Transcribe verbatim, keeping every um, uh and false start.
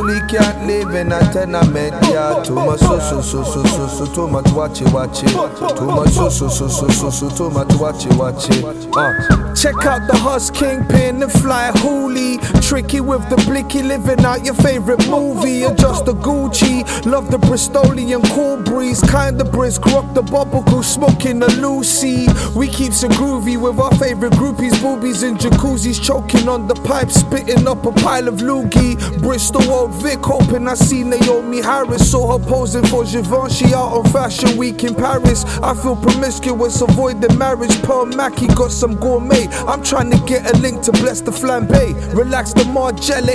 Holy can't live in a tenement, yeah. Too much so so so so so so too much watch it, watch it. Too much so so so so so so too much watch it, watch it. Uh. Check out the Huss Kingpin and Fly Hooli. Tricky with the blicky, living out your favorite movie. Adjust the Gucci, love the Bristolian cool breeze. Kinda brisk, rock the bubble cool, smoking the Lucy. We keeps it groovy with our favorite groupies, boobies and jacuzzis. Choking on the pipe, spitting up a pile of loogie. Bristol Old Vic, hoping I see Naomi Harris. Saw her posing for Givenchy out on Fashion Week in Paris. I feel promiscuous, avoid the marriage. Pearl Mackie got some gourmet. I'm trying to get a link to bless the flambe. Relax the Margiela.